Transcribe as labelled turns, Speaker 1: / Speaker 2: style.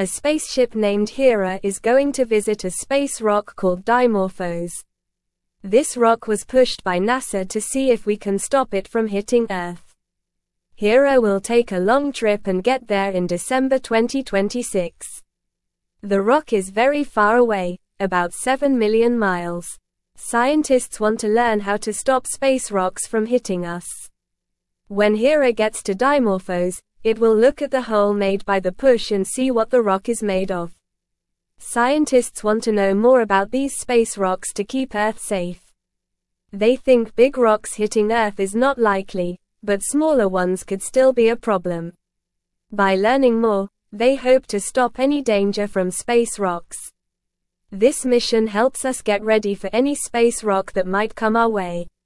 Speaker 1: A spaceship named Hera is going to visit a space rock called Dimorphos. This rock was pushed by NASA to see if we can stop it from hitting Earth. Hera will take a long trip and get there in December 2026. The rock is very far away, about 7 million miles. Scientists want to learn how to stop space rocks from hitting us. When Hera gets to Dimorphos, it will look at the hole made by the push and see what the rock is made of. Scientists want to know more about these space rocks to keep Earth safe. They think big rocks hitting Earth is not likely, but smaller ones could still be a problem. By learning more, they hope to stop any danger from space rocks. This mission helps us get ready for any space rock that might come our way.